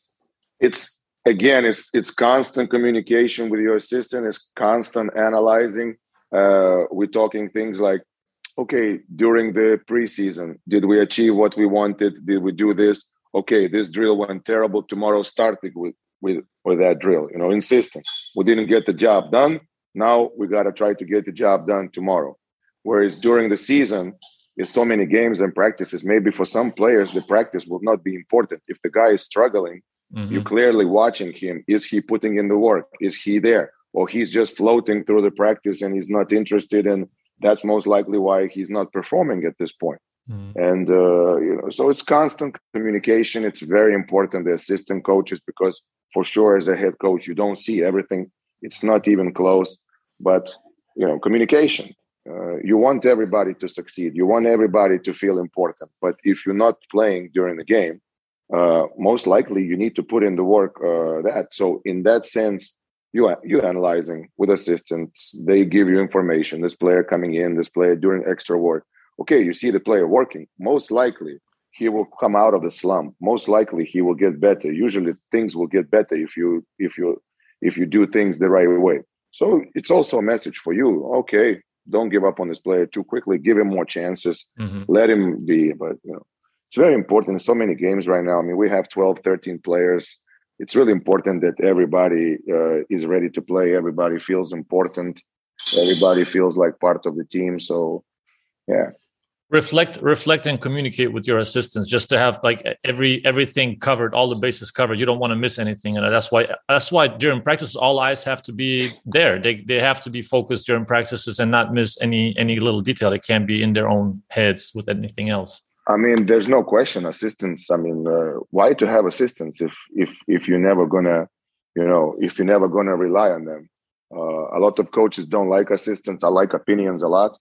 it's again it's it's constant communication with your assistant. It's constant analyzing. Uh, we're talking things like, okay, during the preseason, did we achieve what we wanted? Did we do this? Okay, this drill went terrible. Tomorrow, starting with with with that drill. You know, insistence. We didn't get the job done. Now we got to try to get the job done tomorrow. Whereas during the season, there's so many games and practices. Maybe for some players, the practice will not be important. If the guy is struggling, mm-hmm. you're clearly watching him. Is he putting in the work? Is he there? Or he's just floating through the practice and he's not interested in. That's most likely why he's not performing at this point. Mm-hmm. And, uh, you know, so it's constant communication. It's very important, the assistant coaches, because for sure, as a head coach, you don't see everything. It's not even close. But, you know, communication. Uh, you want everybody to succeed. You want everybody to feel important. But if you're not playing during the game, uh, most likely you need to put in the work uh, that. So in that sense, You you analyzing with assistants, they give you information. This player coming in, this player doing extra work. Okay, you see the player working. Most likely, he will come out of the slump. Most likely, he will get better. Usually, things will get better if you if you if you do things the right way. So it's also a message for you. Okay, don't give up on this player too quickly. Give him more chances. Mm-hmm. Let him be. But you know, it's very important in so many games right now. I mean, we have twelve, thirteen players. It's really important that everybody uh, is ready to play. Everybody feels important. Everybody feels like part of the team. So, yeah. Reflect, reflect, and communicate with your assistants just to have like every everything covered, all the bases covered. You don't want to miss anything, and that's why that's why during practice, all eyes have to be there. They they have to be focused during practices and not miss any any little detail. It can't be in their own heads with anything else. I mean, there's no question. Assistants. I mean, uh, why to have assistants if if if you're never gonna, you know, if you're never gonna rely on them? Uh, a lot of coaches don't like assistants. I like opinions a lot.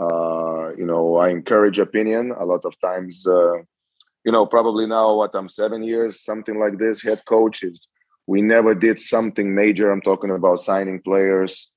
Uh, you know, I encourage opinion a lot of times. Uh, you know, probably now what I'm seven years, something like this. Head coach is. We never did something major. I'm talking about signing players,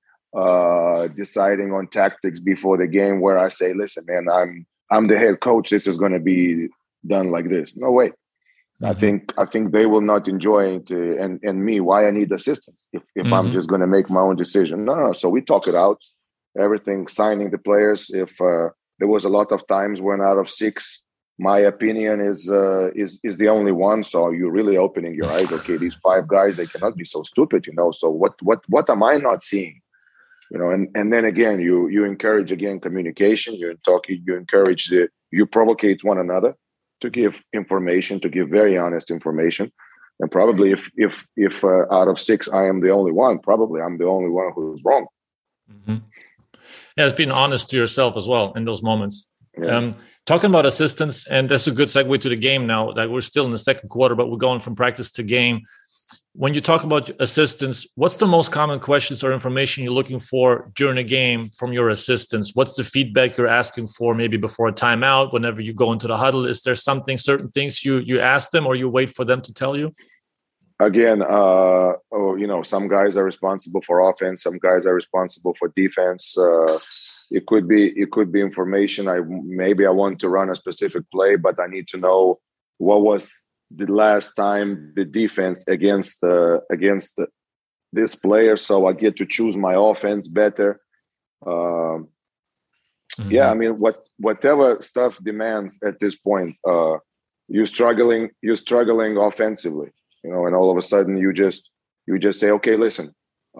uh, deciding on tactics before the game. Where I say, listen, man, I'm. I'm the head coach. This is going to be done like this. No way. Mm-hmm. I think I think they will not enjoy it, uh, and and me why I need assistance if if mm-hmm. I'm just going to make my own decision. No, no. So we talk it out. Everything, signing the players. If uh, there was a lot of times when out of six, my opinion is uh, is is the only one. So you're really opening your eyes. Okay, these five guys, they cannot be so stupid, you know. So what what what am I not seeing? You know, and, and then again, you you encourage again communication. You talk. You encourage the. You provocate one another to give information, to give very honest information. And probably if if if uh, out of six, I am the only one. Probably I'm the only one who's wrong. Mm-hmm. Yeah, it's being honest to yourself as well in those moments. Yeah. Um, talking about assistants, and that's a good segue to the game now that we're still in the second quarter, but we're going from practice to game. When you talk about assistants, what's the most common questions or information you're looking for during a game from your assistants? What's the feedback you're asking for maybe before a timeout, whenever you go into the huddle? Is there something, certain things you you ask them or you wait for them to tell you? Again, uh, oh, you know, some guys are responsible for offense, some guys are responsible for defense. Uh, it could be it could be information. I maybe I want to run a specific play, but I need to know what was the last time the defense against uh, against the, this player, so I get to choose my offense better. Um, mm-hmm. Yeah, I mean, what whatever stuff demands at this point, uh, you're struggling, you're struggling offensively, you know, and all of a sudden you just you just say, okay, listen,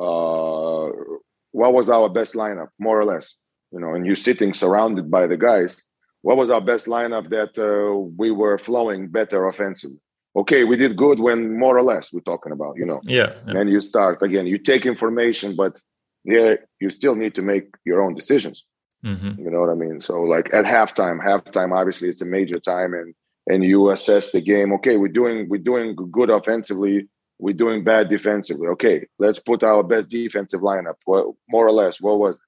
uh, what was our best lineup, more or less, you know, and you're sitting surrounded by the guys. What was our best lineup that uh, we were flowing better offensively? Okay, we did good when more or less we're talking about, you know. Yeah. yeah. And you start, again, you take information, but yeah, you still need to make your own decisions. Mm-hmm. You know what I mean? So like at halftime, halftime, obviously it's a major time and and you assess the game. Okay, we're doing we're doing good offensively. We're doing bad defensively. Okay, let's put our best defensive lineup. Well, more or less, what was it?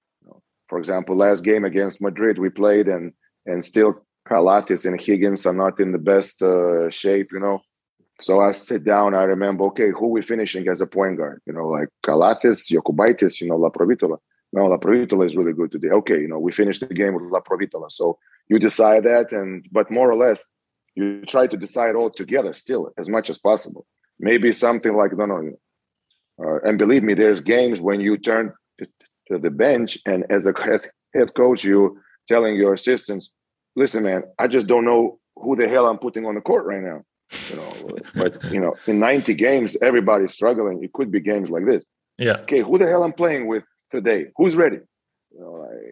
For example, last game against Madrid, we played and and still Kalatis and Higgins are not in the best uh, shape, you know. So I sit down, I remember, okay, who we finishing as a point guard? You know, like Kalatis, Jokubaitis, you know, Laprovitola. No, Laprovitola is really good today. Okay, you know, we finished the game with Laprovitola. So you decide that, and but more or less, you try to decide all together still as much as possible. Maybe something like, no, no, uh, and believe me, there's games when you turn to, to the bench and as a head, head coach, you telling your assistants, listen, man, I just don't know who the hell I'm putting on the court right now. You know, but you know, in ninety games, everybody's struggling. It could be games like this. Yeah. Okay, who the hell I'm playing with today? Who's ready? You know, I,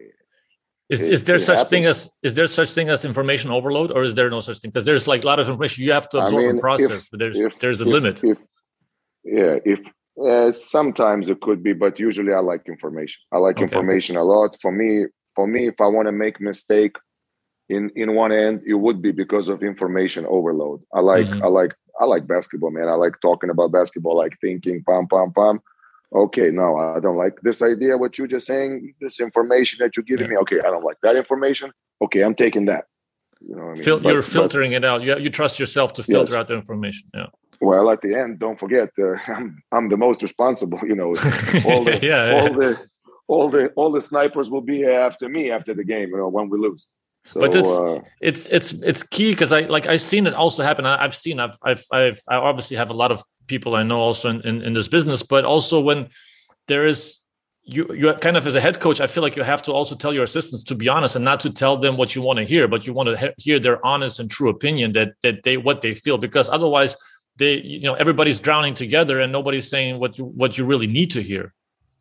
is it, is there such happens. thing as is there such thing as information overload, or is there no such thing? Because there's like a lot of information you have to absorb I mean, and process, if, but there's if, there's a if, limit. If yeah, if uh, sometimes it could be, but usually I like information. I like okay. information a lot. For me, for me, if I want to make mistake. In, in one end, it would be because of information overload. I like mm-hmm. I like I like basketball, man. I like talking about basketball, like thinking, pam, pam, pam. Okay, no, I don't like this idea. What you're just saying, this information that you're giving yeah. me. Okay, I don't like that information. Okay, I'm taking that. You know what I mean? Fil- but, you're filtering but, it out. You you trust yourself to filter yes. out the information. Yeah. Well, at the end, don't forget, uh, I'm I'm the most responsible. You know, all the yeah, all yeah. the all the all the snipers will be after me after the game. You know, when we lose. So, but it's uh, it's it's it's key because I like I've seen it also happen. I, I've seen I've I've I've I obviously have a lot of people I know also in, in, in this business, but also when there is you you kind of as a head coach, I feel like you have to also tell your assistants to be honest and not to tell them what you want to hear, but you want to he- hear their honest and true opinion that that they what they feel, because otherwise they you know everybody's drowning together and nobody's saying what you what you really need to hear.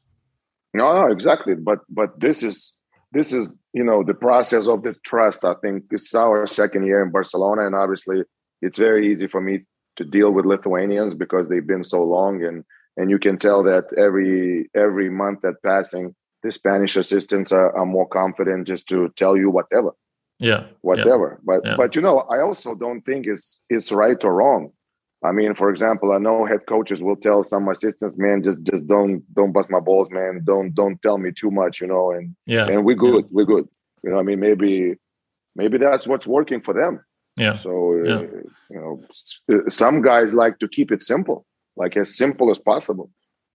No, no, exactly. But but this is. This is, you know, the process of the trust. I think it's our second year in Barcelona, and obviously it's very easy for me to deal with Lithuanians because they've been so long, and and you can tell that every every month that passing, the Spanish assistants are, are more confident just to tell you whatever, yeah, whatever. Yeah. But yeah. but you know, I also don't think it's it's right or wrong. I mean, for example, I know head coaches will tell some assistants, man, just just don't don't bust my balls, man. Don't don't tell me too much, you know. And yeah, and we're good, yeah. we're good. You know, I mean, maybe maybe that's what's working for them. Yeah. So yeah. Uh, you know, some guys like to keep it simple, like as simple as possible.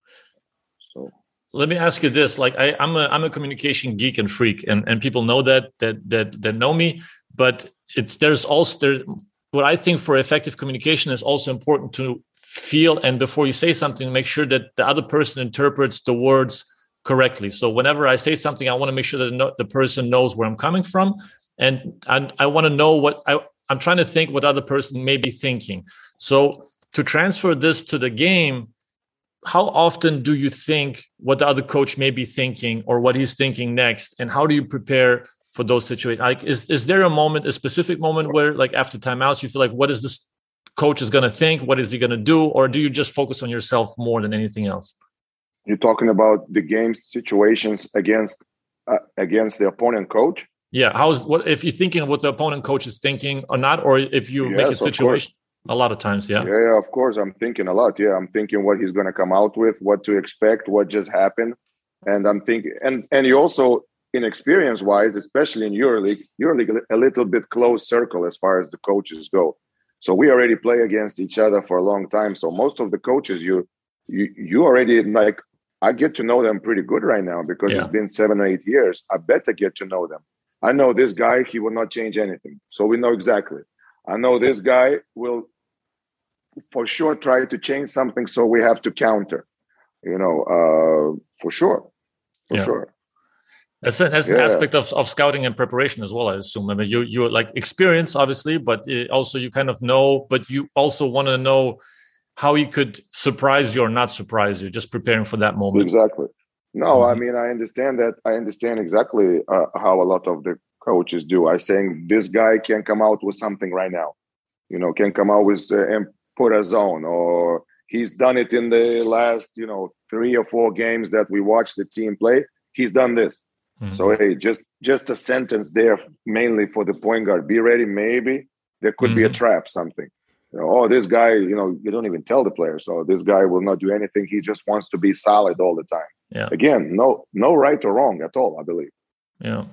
So let me ask you this: like, I, I'm a I'm a communication geek and freak, and and people know that that that that know me, but it's there's also there. What I think for effective communication is also important to feel, and before you say something, make sure that the other person interprets the words correctly. So whenever I say something, I want to make sure that the, the person knows where I'm coming from, and I, I want to know what I, I'm trying to think what other person may be thinking. So to transfer this to the game, how often do you think what the other coach may be thinking or what he's thinking next, and how do you prepare for those situations? Like, is is there a moment, a specific moment where, like after timeouts, you feel like, what is this coach is going to think? What is he going to do? Or do you just focus on yourself more than anything else? You're talking about the game situations against uh, against the opponent coach? Yeah. How's what if you're thinking what the opponent coach is thinking or not, or if you yes, make a situation? A lot of times, yeah. yeah. Yeah, of course. I'm thinking a lot. Yeah, I'm thinking what he's going to come out with, what to expect, what just happened. And I'm thinking, and and you also, in experience-wise, especially in EuroLeague, EuroLeague a little bit closed circle as far as the coaches go. So we already play against each other for a long time. So most of the coaches, you you you already, like, I get to know them pretty good right now because yeah. It's been seven or eight years. I bet I get to know them. I know this guy, he will not change anything. So we know exactly. I know this guy will for sure try to change something, so we have to counter, you know, uh, for sure, for yeah. sure. That's, a, that's yeah. an aspect of, of scouting and preparation as well, I assume. I mean, you you like experience, obviously, but it also you kind of know, but you also want to know how he could surprise you or not surprise you, just preparing for that moment. Exactly. No, mm-hmm. I mean, I understand that. I understand exactly uh, how a lot of the coaches do. I'm saying this guy can come out with something right now, you know, can come out with uh, and put a zone, or he's done it in the last, you know, three or four games that we watched the team play. He's done this. Mm-hmm. So, hey, just just a sentence there, mainly for the point guard. Be ready. Maybe there could mm-hmm. be a trap, something. You know, oh, this guy, you know, you don't even tell the player. So this guy will not do anything. He just wants to be solid all the time. Yeah. Again, no, no right or wrong at all, I believe. Yeah.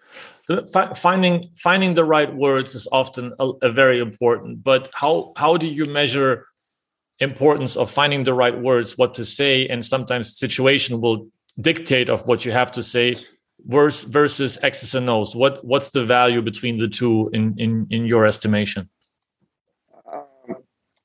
F- finding finding the right words is often a, a very important. But how how do you measure importance of finding the right words, what to say, and sometimes situation will dictate of what you have to say versus versus X's and O's? What what's the value between the two in in, in your estimation? Um,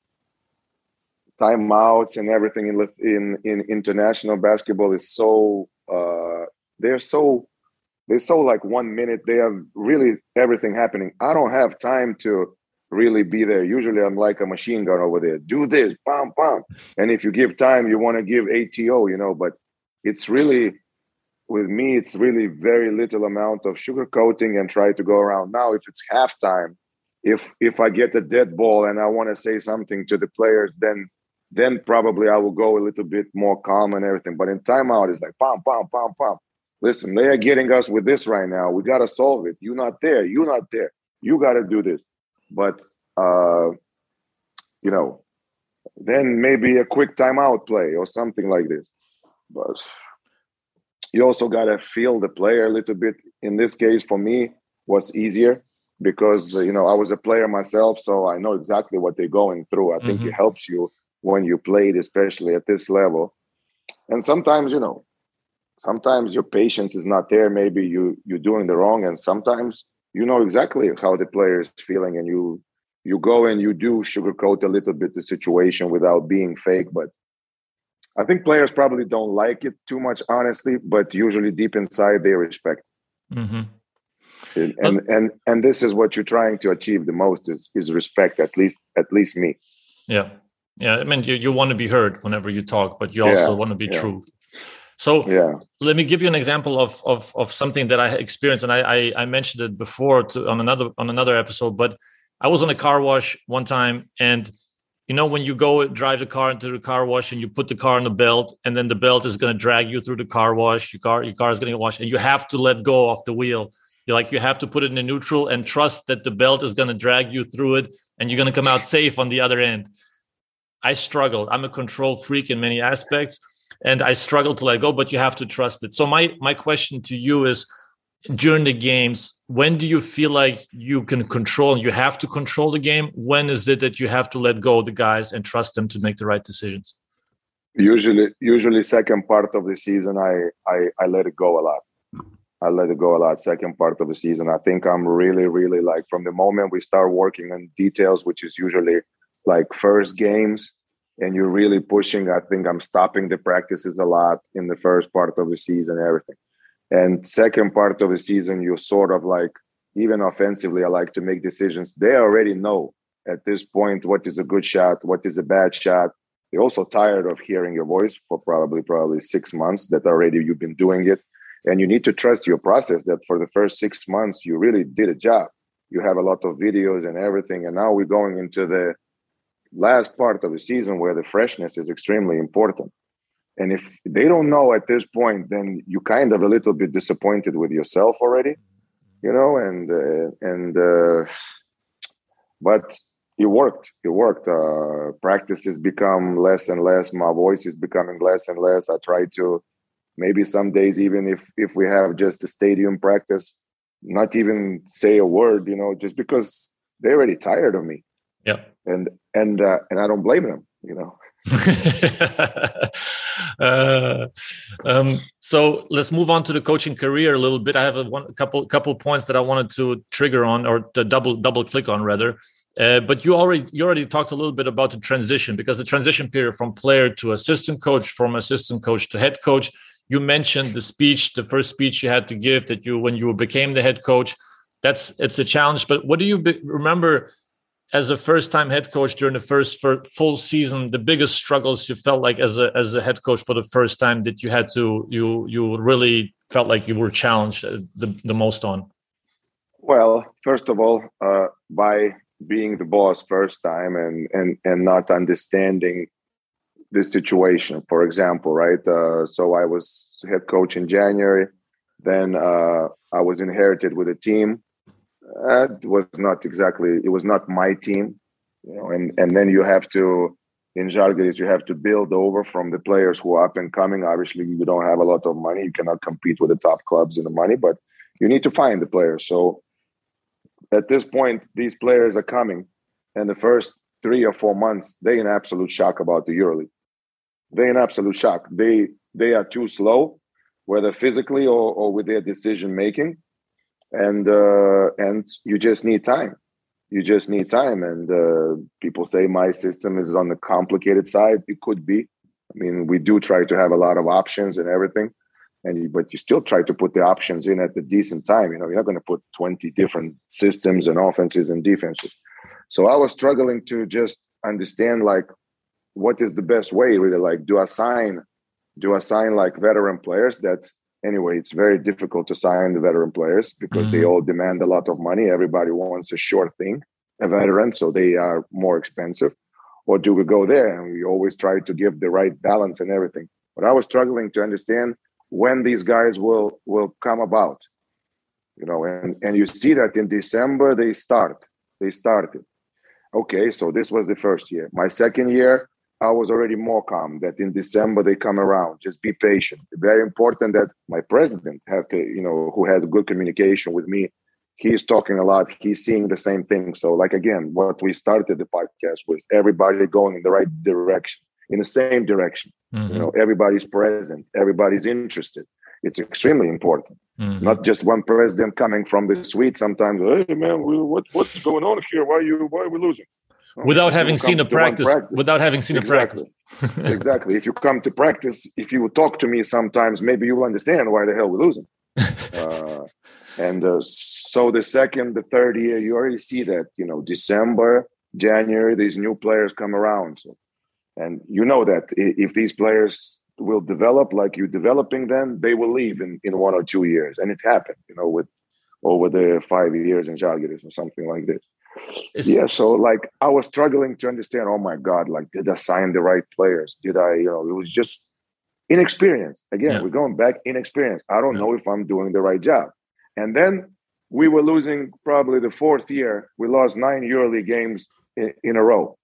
timeouts and everything in in in international basketball is so uh, they're so. They're so like one minute. They have really everything happening. I don't have time to really be there. Usually I'm like a machine gun over there. Do this, bam, bam. And if you give time, you want to give A T O, you know, but it's really, with me, it's really very little amount of sugarcoating and try to go around. Now, if it's halftime, if if I get a dead ball and I want to say something to the players, then then probably I will go a little bit more calm and everything. But in timeout, it's like, bam, bam, bam, bam. Listen, they are getting us with this right now. We got to solve it. You're not there. You're not there. You got to do this. But, uh, you know, then maybe a quick timeout play or something like this. But you also got to feel the player a little bit. In this case, for me, was easier because, you know, I was a player myself, so I know exactly what they're going through. I mm-hmm. think it helps you when you played, especially at this level. And sometimes, you know, sometimes your patience is not there. Maybe you, you're doing the wrong. And sometimes you know exactly how the player is feeling. And you you go and you do sugarcoat a little bit the situation without being fake. But I think players probably don't like it too much, honestly. But usually deep inside, they respect. Mm-hmm. And, and, and, and this is what you're trying to achieve the most is, is respect, at least at least me. Yeah. Yeah. I mean, you, you want to be heard whenever you talk, but you also yeah. want to be yeah. true. So yeah. let me give you an example of of of something that I experienced, and I I, I mentioned it before to, on another on another episode. But I was on a car wash one time, and you know when you go drive the car into the car wash and you put the car on the belt, and then the belt is going to drag you through the car wash. Your car your car is going to get washed, and you have to let go of the wheel. You like you have to put it in a neutral and trust that the belt is going to drag you through it, and you're going to come out safe on the other end. I struggled. I'm a control freak in many aspects. And I struggle to let go, but you have to trust it. So my my question to you is, during the games, when do you feel like you can control and you have to control the game? When is it that you have to let go of the guys and trust them to make the right decisions? Usually, usually second part of the season, I I, I let it go a lot. I let it go a lot. Second part of the season, I think I'm really, really like from the moment we start working on details, which is usually like first games, and you're really pushing. I think I'm stopping the practices a lot in the first part of the season, everything. And second part of the season, you sort of like, even offensively, I like to make decisions. They already know at this point what is a good shot, what is a bad shot. They're also tired of hearing your voice for probably, probably six months that already you've been doing it. And you need to trust your process that for the first six months, you really did a job. You have a lot of videos and everything. And now we're going into the last part of the season where the freshness is extremely important. And if they don't know at this point, then you kind of a little bit disappointed with yourself already, you know, and, uh, and, uh, but it worked. It worked. Uh, practices become less and less. My voice is becoming less and less. I try to, maybe some days, even if, if we have just a stadium practice, not even say a word, you know, just because they're already tired of me. Yeah. And, and, uh, and I don't blame them, you know. uh, um, so let's move on to the coaching career a little bit. I have a, one, a couple couple points that I wanted to trigger on, or to double double click on rather. Uh, but you already you already talked a little bit about the transition, because the transition period from player to assistant coach, from assistant coach to head coach. You mentioned the speech, the first speech you had to give that you when you became the head coach. That's it's a challenge. But what do you be, remember as a first-time head coach during the first full season? The biggest struggles you felt like as a as a head coach for the first time that you had to you you really felt like you were challenged the the most on? Well, first of all, uh, by being the boss first time and and and not understanding the situation. For example, right? Uh, so I was head coach in January. Then uh, I was inherited with a team. Uh, it was not exactly, it was not my team, you know, and, and then you have to, in Žalgiris, you have to build over from the players who are up and coming. Obviously, you don't have a lot of money. You cannot compete with the top clubs in the money, but you need to find the players. So at this point, these players are coming, and the first three or four months, they're in absolute shock about the EuroLeague. They're in absolute shock. They they are too slow, whether physically or, or with their decision making, and uh, and you just need time. You just need time. And uh, people say my system is on the complicated side. It could be. I mean, we do try to have a lot of options and everything, and you, but you still try to put the options in at the decent time. You know, you're not going to put twenty different systems and offenses and defenses. So I was struggling to just understand, like, what is the best way, really? Like, do I sign, do I sign like veteran players that, anyway, it's very difficult to sign the veteran players because mm-hmm. they all demand a lot of money. Everybody wants a sure thing, a veteran, so they are more expensive. Or do we go there? And we always try to give the right balance and everything. But I was struggling to understand when these guys will, will come about, you know, and, and you see that in December, they start, they started. Okay, so this was the first year. My second year, I was already more calm that in December they come around. Just be patient. Very important that my president have to, you know, who had good communication with me. He's talking a lot. He's seeing the same thing. So, like, again, what we started the podcast was everybody going in the right direction, in the same direction. Mm-hmm. You know, everybody's present. Everybody's interested. It's extremely important. Mm-hmm. Not just one president coming from the suite. Sometimes, hey man, what what's going on here? Why are you? Why are we losing? Without having seen a practice, practice, without having seen exactly. a practice. Exactly. If you come to practice, if you talk to me sometimes, maybe you will understand why the hell we're losing. uh, and uh, so the second, the third year, you already see that, you know, December, January, these new players come around. So, and you know that if these players will develop like you're developing them, they will leave in, in one or two years. And it happened, you know, with over the five years in Žalgiris or something like this. It's, yeah, so like I was struggling to understand, oh my God, like, did I sign the right players? Did I, you know, it was just inexperience. Again, yeah. We're going back inexperience. I don't yeah. know if I'm doing the right job. And then we were losing probably the fourth year. We lost nine EuroLeague games in, in a row.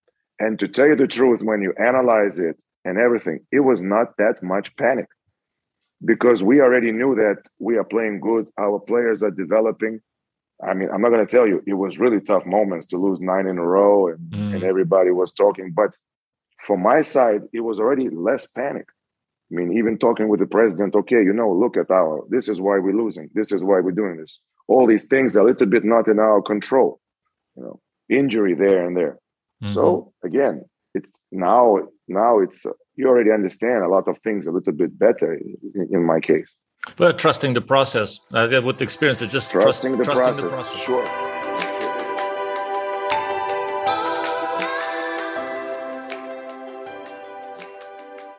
And to tell you the truth, when you analyze it and everything, it was not that much panic because we already knew that we are playing good. Our players are developing. I mean, I'm not going to tell you, it was really tough moments to lose nine in a row and, mm. and everybody was talking. But from my side, it was already less panic. I mean, even talking with the president, okay, you know, look at our, this is why we're losing. This is why we're doing this. All these things are a little bit not in our control, you know, injury there and there. Mm-hmm. So again, it's now, now it's, uh, you already understand a lot of things a little bit better in, in my case. But trusting the process, uh, with the experience, it's just trusting, trust, the, trusting process, the process. Sure.